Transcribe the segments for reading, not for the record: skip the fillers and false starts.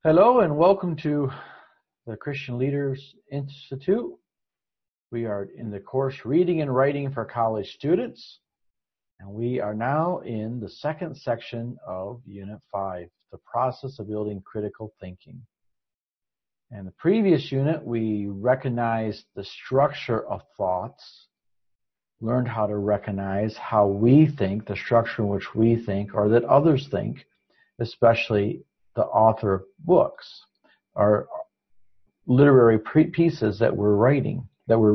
Hello and welcome to the Christian Leaders Institute. We are in the course Reading and Writing for College Students, and we are now in the second section of Unit 5, the process of building critical thinking. In the previous unit, we recognized the structure of thoughts, learned how to recognize how we think, the structure in which we think or that others think, especially the author of books or literary pieces that we're reading.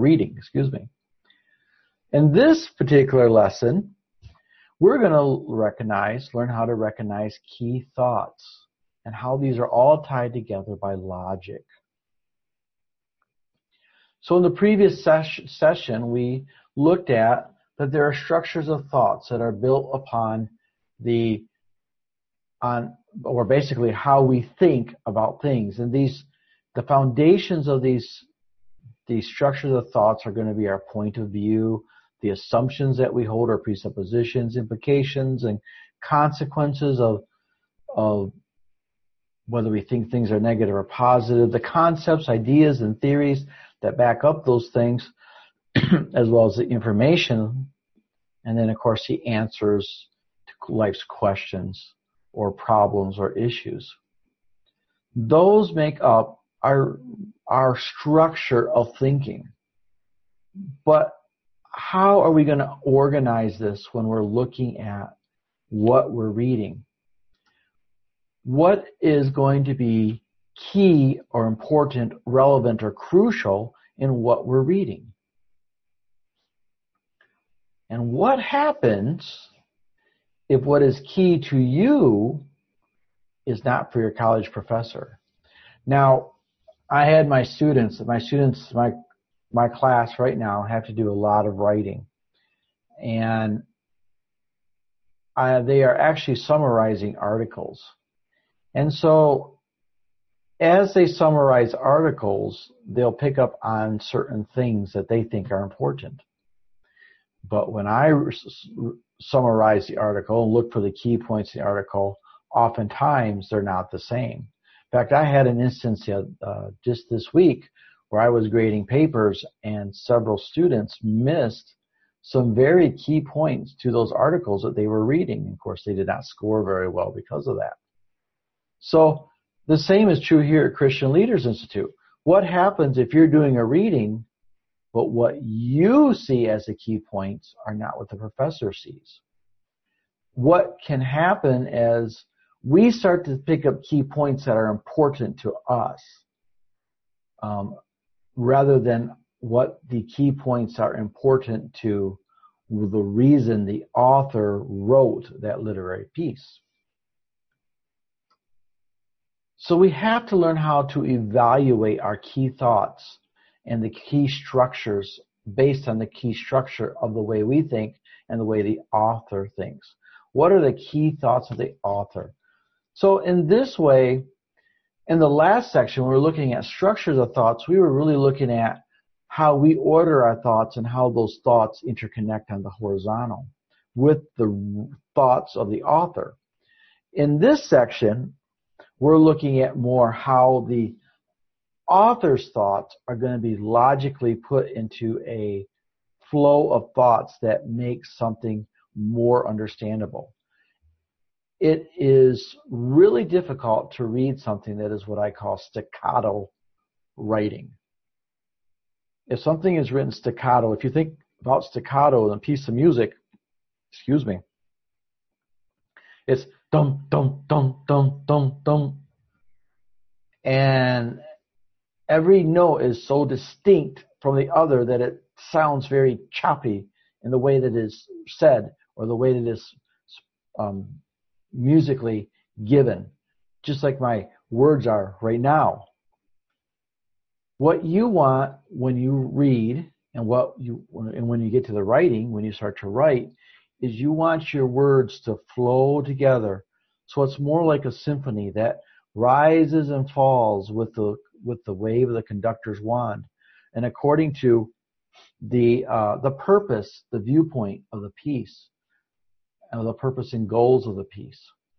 In this particular lesson, we're going to learn how to recognize key thoughts and how these are all tied together by logic. So in the previous session, we looked at that there are structures of thoughts that are built upon basically how we think about things. And the foundations of these structures of thoughts are going to be our point of view, the assumptions that we hold, our presuppositions, implications, and consequences of whether we think things are negative or positive, the concepts, ideas, and theories that back up those things, as well as the information, and then, of course, the answers to life's questions or problems or issues. Those make up our structure of thinking. But how are we going to organize this when we're looking at what we're reading? What is going to be key or important, relevant, or crucial in what we're reading? And what happens if what is key to you is not for your college professor? Now, I had my class right now have to do a lot of writing. And they are actually summarizing articles. And so as they summarize articles, they'll pick up on certain things that they think are important. But when I summarize the article and look for the key points in the article, oftentimes they're not the same. In fact, I had an instance just this week where I was grading papers and several students missed some very key points to those articles that they were reading. Of course, they did not score very well because of that. So the same is true here at Christian Leaders Institute. What happens if you're doing a reading, but what you see as the key points are not what the professor sees? What can happen as we start to pick up key points that are important to us, rather than what the key points are important to the reason the author wrote that literary piece. So we have to learn how to evaluate our key thoughts and the key structures based on the key structure of the way we think and the way the author thinks. What are the key thoughts of the author? So in this way, in the last section, we were looking at structures of thoughts. We were really looking at how we order our thoughts and how those thoughts interconnect on the horizontal with the thoughts of the author. In this section, we're looking at more how the author's thoughts are going to be logically put into a flow of thoughts that makes something more understandable. It is really difficult to read something that is what I call staccato writing. If something is written staccato, if you think about staccato in a piece of music, it's dum, dum, dum, dum, dum, dum. And every note is so distinct from the other that it sounds very choppy in the way that it is said or the way that it is musically given, just like my words are right now. What you want when you read and when you get to the writing, when you start to write, is you want your words to flow together. So it's more like a symphony that rises and falls with the wave of the conductor's wand, and according to the purpose, the viewpoint of the piece, and the purpose and goals of the piece.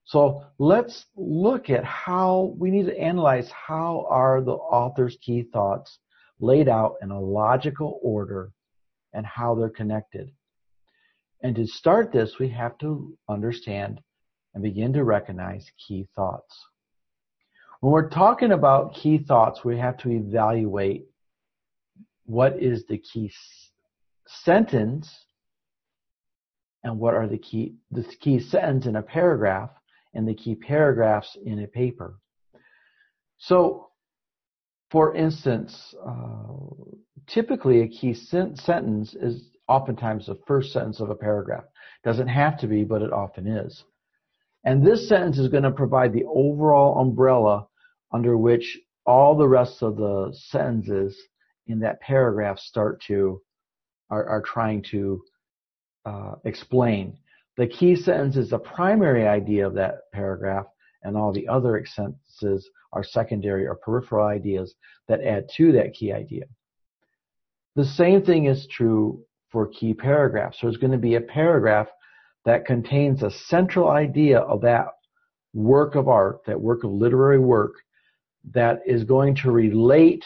So let's look at how we need to analyze how are the author's key thoughts laid out in a logical order and how they're connected. And to start this, we have to understand and begin to recognize key thoughts. When we're talking about key thoughts, we have to evaluate what is the key sentence and what are the key sentence in a paragraph and the key paragraphs in a paper. So, for instance, typically a key sentence is oftentimes the first sentence of a paragraph. Doesn't have to be, but it often is. And this sentence is going to provide the overall umbrella under which all the rest of the sentences in that paragraph are trying to explain. The key sentence is the primary idea of that paragraph, and all the other sentences are secondary or peripheral ideas that add to that key idea. The same thing is true for key paragraphs. There's going to be a paragraph that contains a central idea of that work of art, that work of literary work, that is going to relate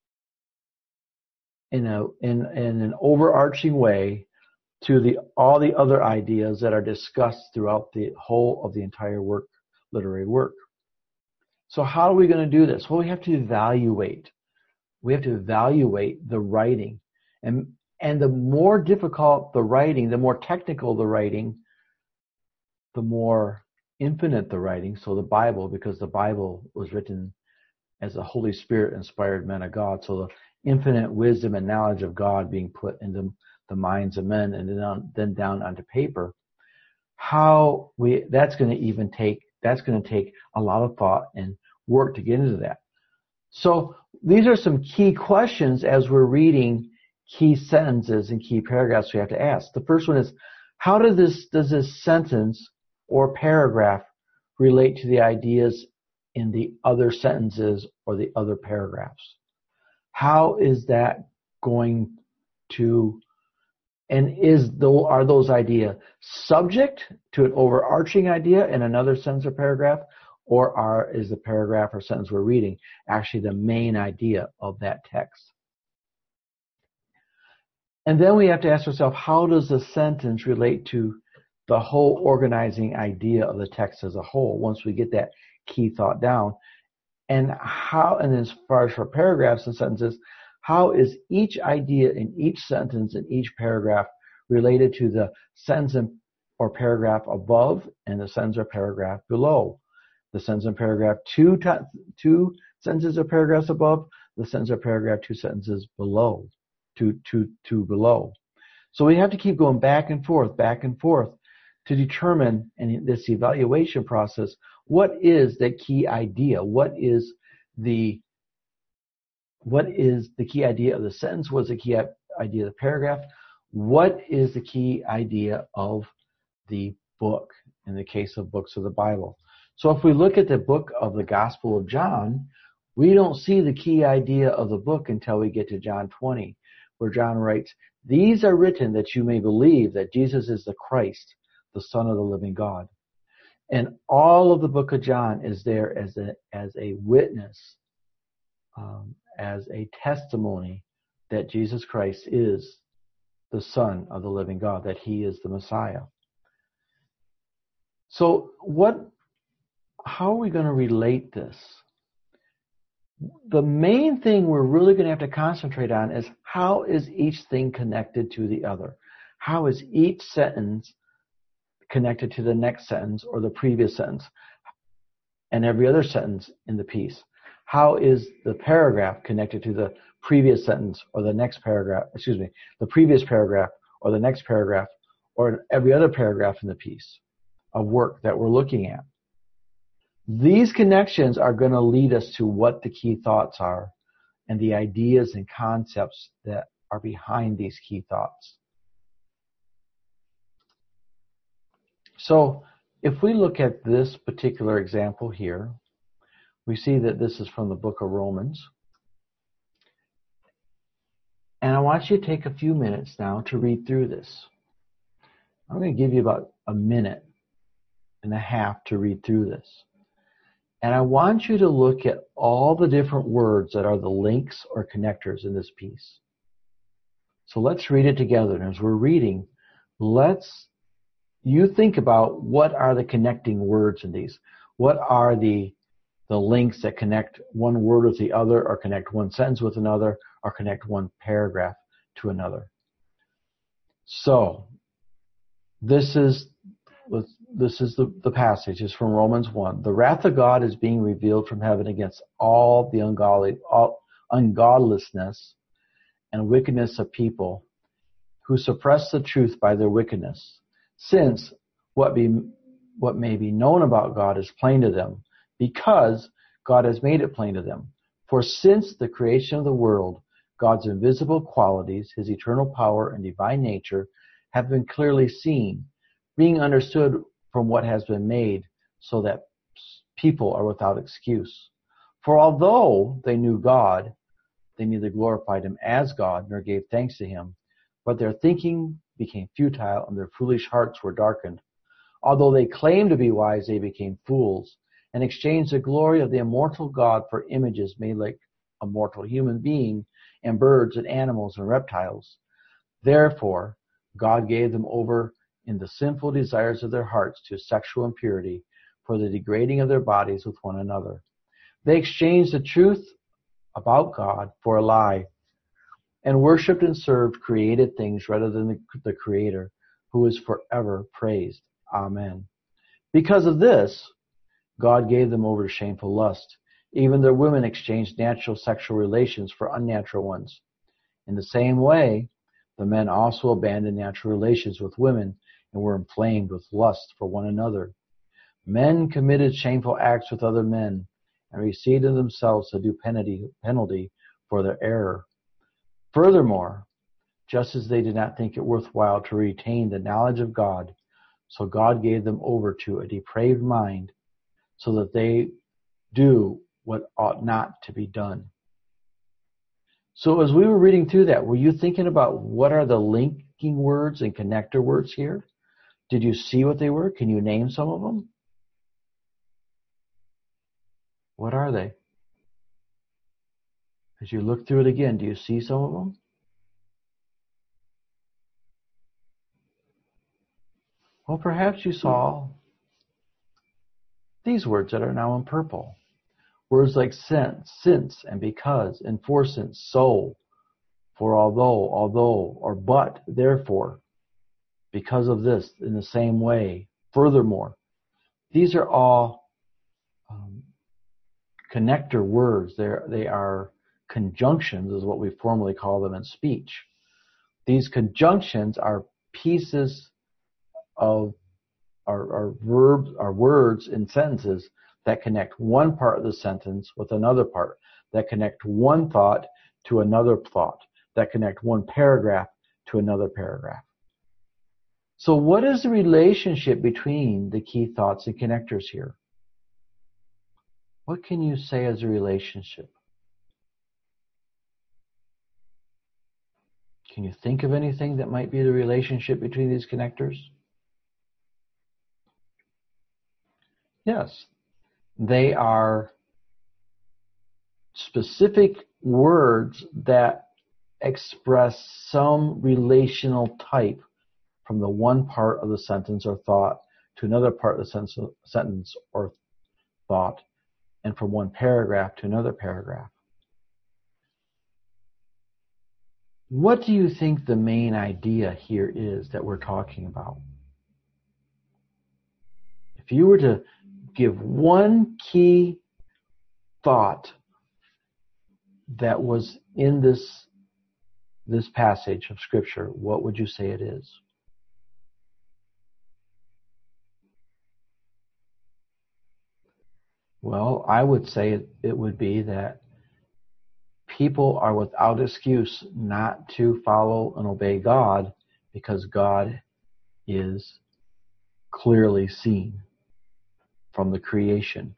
in an overarching way to all the other ideas that are discussed throughout the whole of the entire work, literary work. So how are we going to do this? Well, we have to evaluate. We have to evaluate the writing. And the more difficult the writing, the more technical the writing, the more infinite the writing. So the Bible, because the Bible was written as a Holy Spirit inspired man of God, so the infinite wisdom and knowledge of God being put into the minds of men and then down onto paper. That's going to take a lot of thought and work to get into that. So these are some key questions as we're reading key sentences and key paragraphs we have to ask. The first one is, how does this sentence or paragraph relate to the ideas in the other sentences or the other paragraphs? How is that going to, and are those ideas subject to an overarching idea in another sentence or paragraph, or is the paragraph or sentence we're reading actually the main idea of that text? And then we have to ask ourselves, how does the sentence relate to the whole organizing idea of the text as a whole, once we get that key thought down? And as far as for paragraphs and sentences, how is each idea in each sentence in each paragraph related to the sentence or paragraph above and the sentence or paragraph below? The sentence or paragraph two sentences or paragraphs above, the sentence or paragraph two sentences below, two below. So we have to keep going back and forth to determine, in this evaluation process, what is the key idea? What is the key idea of the sentence? What's the key idea of the paragraph? What is the key idea of the book, in the case of books of the Bible? So if we look at the book of the Gospel of John, we don't see the key idea of the book until we get to John 20, where John writes, "These are written that you may believe that Jesus is the Christ, the Son of the living God." And all of the book of John is there as a witness, as a testimony that Jesus Christ is the Son of the living God, that He is the Messiah. So how are we going to relate this? The main thing we're really going to have to concentrate on is, how is each thing connected to the other? How is each sentence connected to the next sentence or the previous sentence and every other sentence in the piece? How is the paragraph connected to the previous sentence or the next paragraph, the previous paragraph or the next paragraph or every other paragraph in the piece of work that we're looking at? These connections are going to lead us to what the key thoughts are and the ideas and concepts that are behind these key thoughts. So if we look at this particular example here, we see that this is from the book of Romans. And I want you to take a few minutes now to read through this. I'm going to give you about a minute and a half to read through this. And I want you to look at all the different words that are the links or connectors in this piece. So let's read it together. And as we're reading, you think about what are the connecting words in these. What are the links that connect one word with the other, or connect one sentence with another, or connect one paragraph to another. So this is the passage. It's from Romans 1. The wrath of God is being revealed from heaven against all the ungodlessness and wickedness of people who suppress the truth by their wickedness. Since what may be known about God is plain to them, because God has made it plain to them. For since the creation of the world, God's invisible qualities, his eternal power and divine nature, have been clearly seen, being understood from what has been made, so that people are without excuse. For although they knew God, they neither glorified him as God nor gave thanks to him, but their thinking became futile and their foolish hearts were darkened. Although they claimed to be wise, they became fools and exchanged the glory of the immortal God for images made like a mortal human being and birds and animals and reptiles. Therefore, God gave them over in the sinful desires of their hearts to sexual impurity, for the degrading of their bodies with one another. They exchanged the truth about God for a lie, and worshipped and served created things rather than the Creator, who is forever praised. Amen. Because of this, God gave them over to shameful lust. Even their women exchanged natural sexual relations for unnatural ones. In the same way, the men also abandoned natural relations with women and were inflamed with lust for one another. Men committed shameful acts with other men and received in themselves a due penalty for their error. Furthermore, just as they did not think it worthwhile to retain the knowledge of God, so God gave them over to a depraved mind, so that they do what ought not to be done. So as we were reading through that, were you thinking about what are the linking words and connector words here? Did you see what they were? Can you name some of them? What are they? As you look through it again, do you see some of them? Well, perhaps you saw these words that are now in purple. Words like since, and because, and for since, so, for although, or but, therefore, because of this, in the same way, furthermore. These are all connector words. They are conjunctions, is what we formally call them in speech. These conjunctions are pieces of our verbs, our words in sentences that connect one part of the sentence with another part, that connect one thought to another thought, that connect one paragraph to another paragraph. So what is the relationship between the key thoughts and connectors here? What can you say as a relationship? Can you think of anything that might be the relationship between these connectors? Yes. They are specific words that express some relational type from the one part of the sentence or thought to another part of the sentence or thought, and from one paragraph to another paragraph. What do you think the main idea here is that we're talking about? If you were to give one key thought that was in this passage of Scripture, what would you say it is? Well, I would say it would be that people are without excuse not to follow and obey God because God is clearly seen from the creation.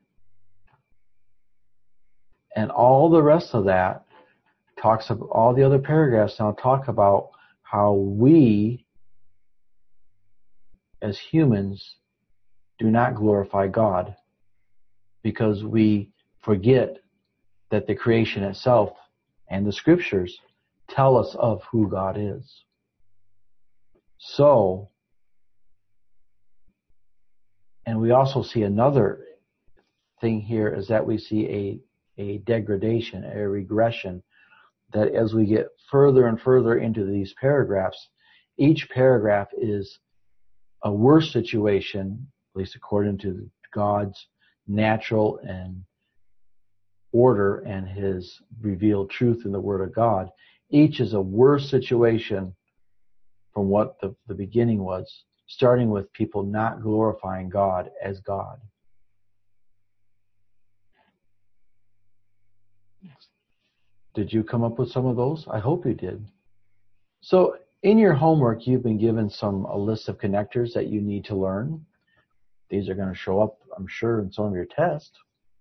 And all the rest of that talks about, all the other paragraphs now talk about how we as humans do not glorify God, because we forget that the creation itself and the scriptures tell us of who God is. So, and we also see another thing here is that we see a degradation, a regression, that as we get further and further into these paragraphs, each paragraph is a worse situation, at least according to God's natural and order and his revealed truth in the Word of God. Each is a worse situation from what the beginning was, starting with people not glorifying God as God. Did you come up with some of those? I hope you did. So in your homework, you've been given a list of connectors that you need to learn. These are going to show up, I'm sure, in some of your tests.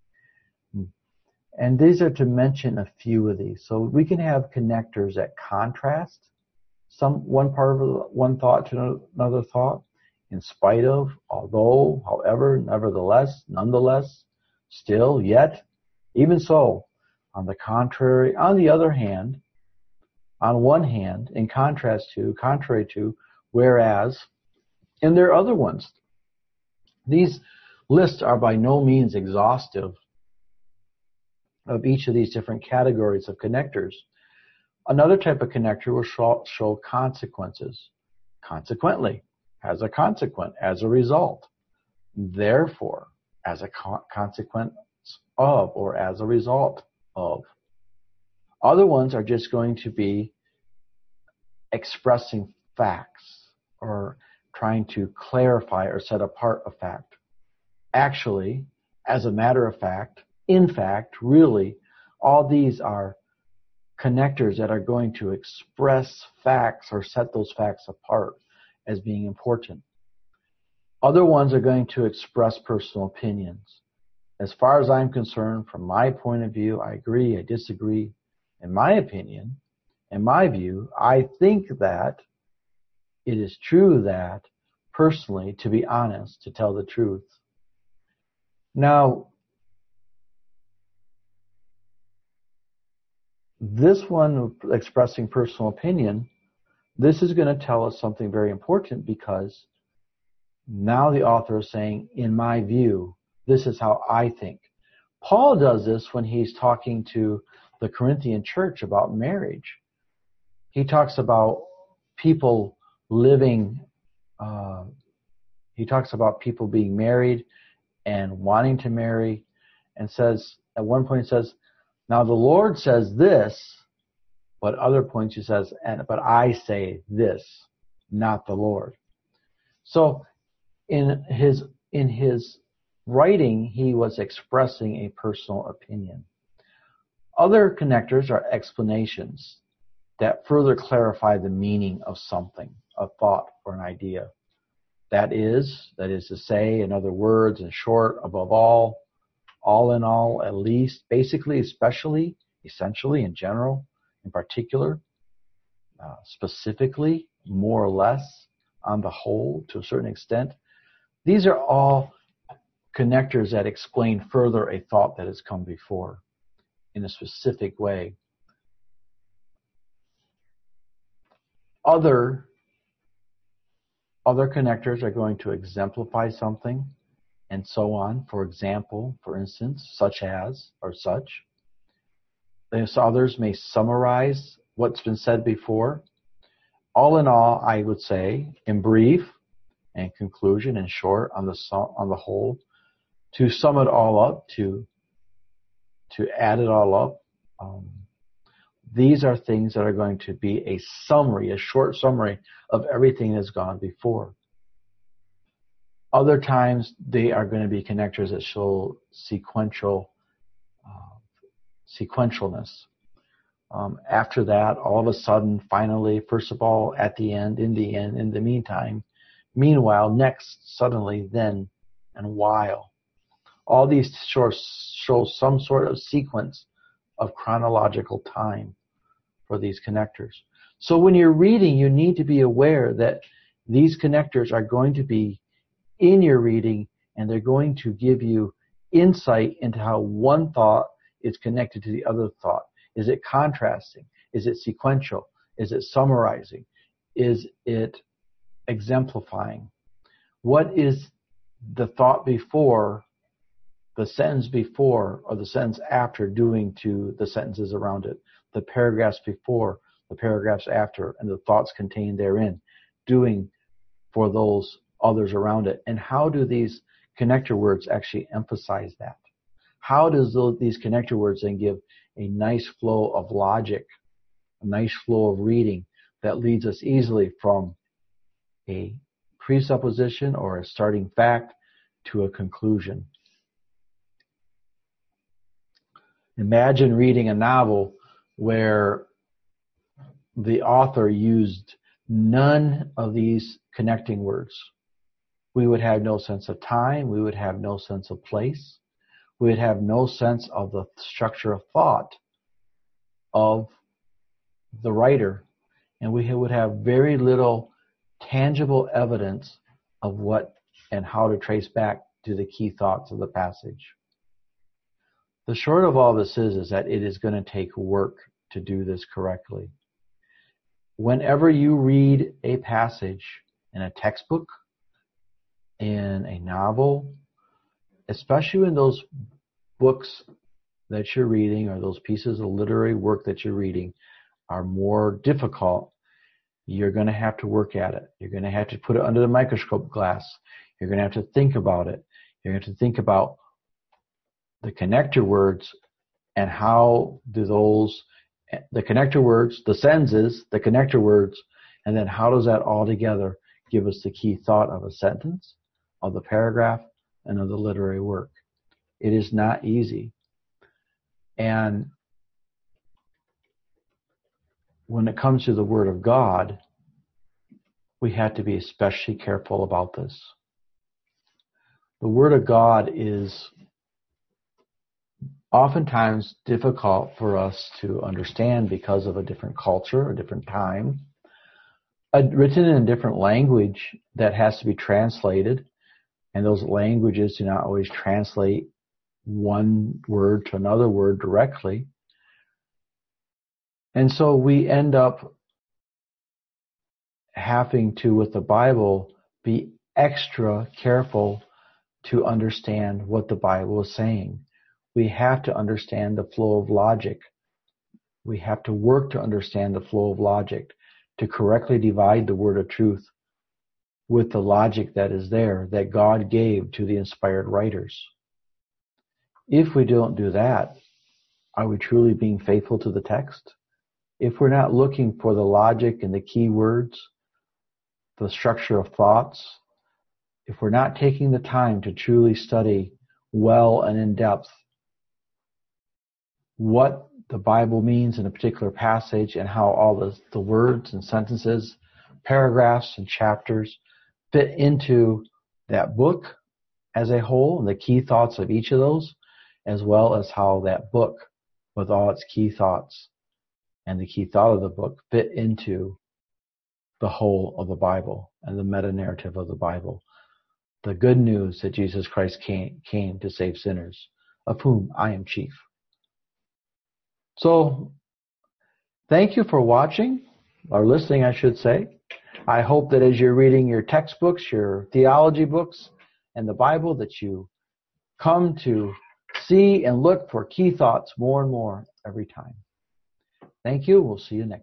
And these are to mention a few of these. So we can have connectors that contrast one part of one thought to another thought, in spite of, although, however, nevertheless, nonetheless, still, yet, even so. On the contrary, on the other hand, on one hand, in contrast to, contrary to, whereas, and there are other ones. These lists are by no means exhaustive of each of these different categories of connectors. Another type of connector will show consequences. Consequently, as a consequence, as a result. Therefore, as a consequence of, or as a result of. Other ones are just going to be expressing facts or trying to clarify or set apart a fact. Actually, as a matter of fact, in fact, really, all these are connectors that are going to express facts or set those facts apart as being important. Other ones are going to express personal opinions. As far as I'm concerned, from my point of view, I agree, I disagree. In my opinion, in my view, I think that it is true that, personally, to be honest, to tell the truth. Now, this one, expressing personal opinion, this is going to tell us something very important, because now the author is saying, in my view, this is how I think. Paul does this when he's talking to the Corinthian church about marriage. He talks about people living, he talks about people being married and wanting to marry, and says, at one point he says, now the Lord says this, but other points he says, but I say this, not the Lord. So in his writing, he was expressing a personal opinion. Other connectors are explanations that further clarify the meaning of something, a thought or an idea. That is to say, in other words, in short, above all in all, at least, basically, especially, essentially, in general, in particular, specifically, more or less, on the whole, to a certain extent. These are all connectors that explain further a thought that has come before in a specific way. Other connectors are going to exemplify something, and so on. For example, for instance, such as, or such. These others may summarize what's been said before. All in all, I would say, in brief, and conclusion, in short, on the whole, to sum it all up, to add it all up, these are things that are going to be a summary, a short summary of everything that's gone before. Other times, they are going to be connectors that show sequentialness. After that, all of a sudden, finally, first of all, at the end, in the meantime, meanwhile, next, suddenly, then, and while. All these show some sort of sequence of chronological time for these connectors. So when you're reading, you need to be aware that these connectors are going to be in your reading and they're going to give you insight into how one thought is connected to the other thought. Is it contrasting? Is it sequential? Is it summarizing? Is it exemplifying? What is the thought before, the sentence before, or the sentence after doing to the sentences around it? The paragraphs before, the paragraphs after, and the thoughts contained therein doing for those others around it? And how do these connector words actually emphasize that? How does these connector words then give a nice flow of logic, a nice flow of reading that leads us easily from a presupposition or a starting fact to a conclusion? Imagine reading a novel where the author used none of these connecting words. We would have no sense of time. We would have no sense of place. We would have no sense of the structure of thought of the writer. And we would have very little tangible evidence of what and how to trace back to the key thoughts of the passage. The short of all this is that it is going to take work to do this correctly. Whenever you read a passage in a textbook, in a novel, especially in those books that you're reading or those pieces of literary work that you're reading are more difficult, you're going to have to work at it. You're going to have to put it under the microscope glass. You're going to have to think about it. You're going to have to think about the connector words and how do those, the connector words, the sentences, the connector words, and then how does that all together give us the key thought of a sentence, of the paragraph, and of the literary work. It is not easy. And when it comes to the Word of God, we have to be especially careful about this. The Word of God is oftentimes difficult for us to understand because of a different culture, a different time, written in a different language that has to be translated, and those languages do not always translate one word to another word directly. And so we end up having to, with the Bible, be extra careful to understand what the Bible is saying. We have to understand the flow of logic. We have to work to understand the flow of logic, to correctly divide the word of truth with the logic that is there, that God gave to the inspired writers. If we don't do that, are we truly being faithful to the text? If we're not looking for the logic and the key words, the structure of thoughts, if we're not taking the time to truly study well and in depth what the Bible means in a particular passage and how all the words and sentences, paragraphs and chapters fit into that book as a whole and the key thoughts of each of those, as well as how that book with all its key thoughts and the key thought of the book fit into the whole of the Bible and the meta-narrative of the Bible. The good news that Jesus Christ came to save sinners, of whom I am chief. So, thank you for watching, or listening, I should say. I hope that as you're reading your textbooks, your theology books, and the Bible, that you come to see and look for key thoughts more and more every time. Thank you. We'll see you next time.